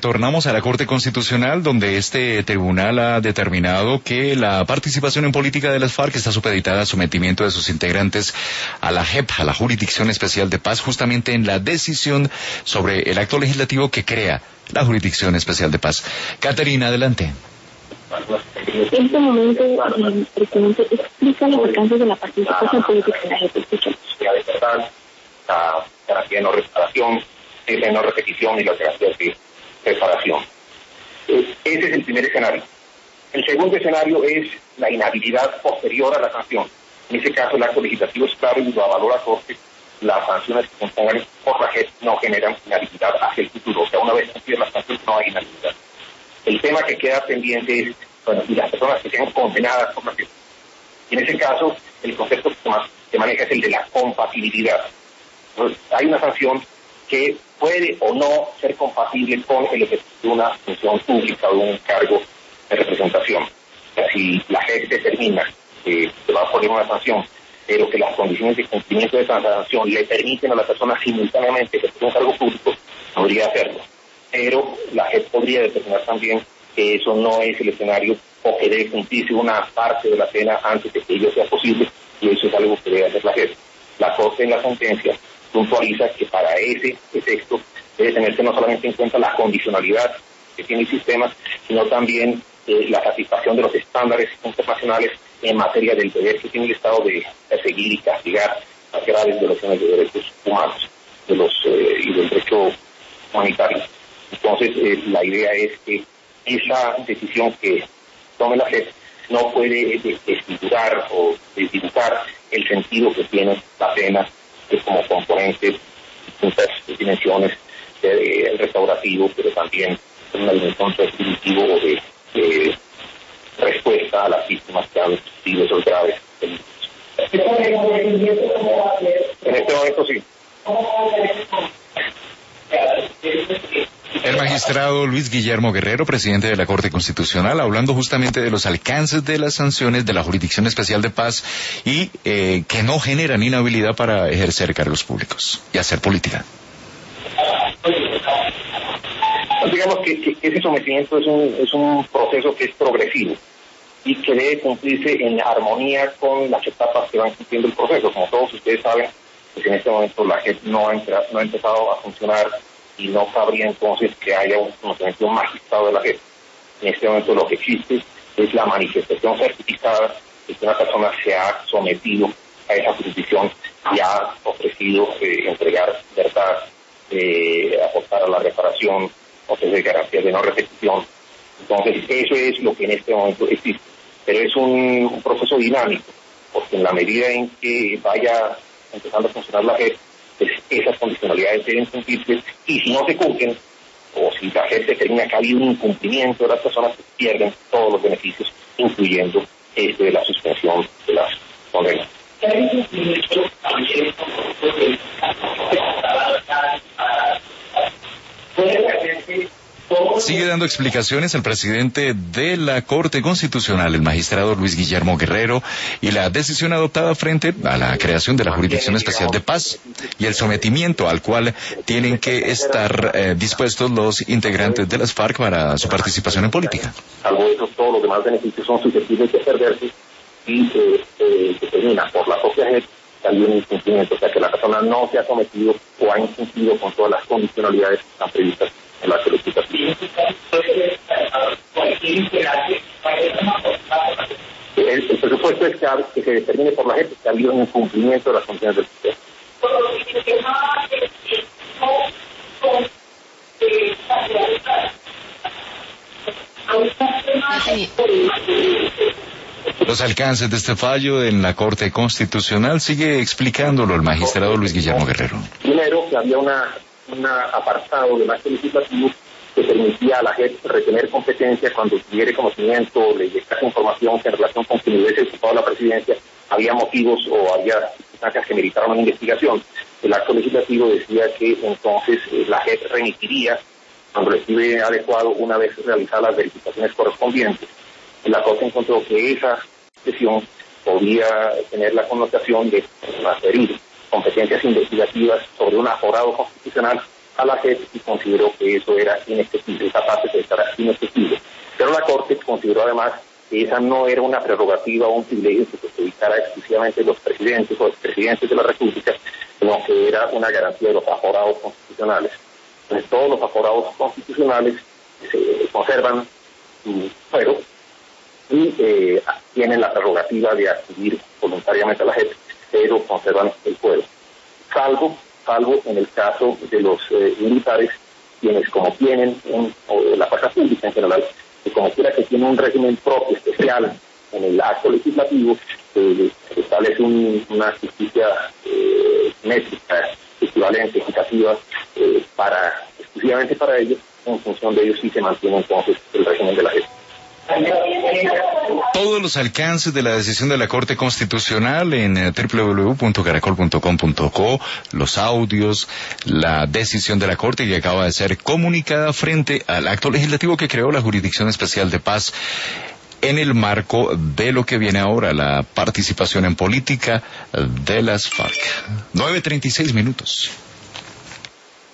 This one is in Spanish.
Retornamos a la Corte Constitucional, donde este tribunal ha determinado que la participación en política de las FARC está supeditada al sometimiento de sus integrantes a la JEP, a la Jurisdicción Especial de Paz, justamente en la decisión sobre el acto legislativo que crea la Jurisdicción Especial de Paz. Caterina, adelante. En este momento, el presidente explica los alcances de la participación política en la JEP. Escuchemos. La garantía de no reparación, de no repetición y las garantías de reparación. Ese es el primer escenario. El segundo escenario es la inhabilidad posterior a la sanción. En ese caso, el acto legislativo es claro y lo avaló la Corte. Las sanciones que se impongan por la JEP no generan inhabilidad hacia el futuro. O sea, una vez cumplida la sanción, no hay inhabilidad. El tema que queda pendiente es, bueno, y las personas que sean condenadas por la JEP. En ese caso, el concepto que maneja es el de la compatibilidad. Entonces, hay una sanción que puede o no ser compatible con el ejercicio de una función pública o de un cargo de representación. O sea, si la JEP determina que se va a poner una sanción, pero que las condiciones de cumplimiento de esa sanción le permiten a la persona simultáneamente ejercer un cargo público, podría hacerlo. Pero la JEP podría determinar también que eso no es el escenario o que debe cumplirse una parte de la pena antes de que ello sea posible, y eso es algo que debe hacer la JEP. La Corte en la sentencia puntualiza que para ese efecto debe tenerse no solamente en cuenta la condicionalidad que tiene el sistema, sino también la satisfacción de los estándares internacionales en materia del deber que tiene el Estado de perseguir y castigar las graves violaciones de derechos humanos y del derecho humanitario. Entonces, la idea es que esa decisión que tome la JEP no puede desfigurar o desdibujar el sentido que tiene la pena como componente, distintas dimensiones del restaurativo, pero también en una dimensión restrictiva o de respuesta a las víctimas que han sufrido esos graves delitos. En este momento sí. El magistrado Luis Guillermo Guerrero, presidente de la Corte Constitucional, hablando justamente de los alcances de las sanciones de la Jurisdicción Especial de Paz y que no generan inhabilidad para ejercer cargos públicos y hacer política. Digamos que ese sometimiento es un proceso que es progresivo y que debe cumplirse en armonía con las etapas que van cumpliendo el proceso. Como todos ustedes saben, pues en este momento la JEP no ha empezado a funcionar y no cabría entonces que haya un conocimiento magistrado de la JEP. En este momento lo que existe es la manifestación certificada de que una persona se ha sometido a esa jurisdicción y ha ofrecido entregar verdad, aportar a la reparación, ofrecer garantías de no repetición. Entonces, eso es lo que en este momento existe. Pero es un proceso dinámico, porque en la medida en que vaya empezando a funcionar la JEP, pues esas condicionalidades deben cumplirse, y si no se cumplen, o si la JEP determina que ha habido un incumplimiento de las personas, que pierden todos los beneficios, incluyendo de la suspensión de las condenas. Sigue dando explicaciones el presidente de la Corte Constitucional, el magistrado Luis Guillermo Guerrero, y la decisión adoptada frente a la creación de la Jurisdicción Especial de Paz y el sometimiento al cual tienen que estar dispuestos los integrantes de las FARC para su participación en política. Salvo eso, todos los demás beneficios son susceptibles de perderse y se termina por la propia JEP también un incumplimiento, o sea que la persona no se ha sometido o ha incumplido con todas las condicionalidades que están previstas en la solicitación. El presupuesto es que se determine por la JEP que ha habido un incumplimiento de las condiciones del sistema. Los alcances de este fallo en la Corte Constitucional sigue explicándolo el magistrado Luis Guillermo Guerrero. Primero, que había un apartado del acto legislativo que permitía a la JEP retener competencia cuando tuviera conocimiento o le llegase información que en relación con quien hubiese ocupado la presidencia había motivos o había circunstancias que meritaron una investigación. El acto legislativo decía que entonces la JEP remitiría, cuando le estime adecuado, una vez realizadas las verificaciones correspondientes. La Corte encontró que esa sesión podía tener la connotación de transferir competencias investigativas sobre un aforado constitucional a la JEP y consideró que eso era inaccesible, esa parte era inaccesible. Pero la Corte consideró además que esa no era una prerrogativa o un privilegio que se dedicara exclusivamente a los presidentes o expresidentes de la República, sino que era una garantía de los aforados constitucionales. Entonces todos los aforados constitucionales se conservan su fuero y tienen la prerrogativa de acudir voluntariamente a la JEP, pero conservan el fuero. Salvo en el caso de los militares, quienes como tienen, o la fuerza pública en general, que como quiera que tiene un régimen propio, especial, en el acto legislativo, establece una justicia métrica, equivalente, equitativa, exclusivamente para ellos, en función de ellos sí se mantiene entonces el régimen de la JEP. Todos los alcances de la decisión de la Corte Constitucional en www.caracol.com.co, los audios, la decisión de la Corte que acaba de ser comunicada frente al acto legislativo que creó la Jurisdicción Especial de Paz en el marco de lo que viene ahora, la participación en política de las FARC. 9:36 minutos.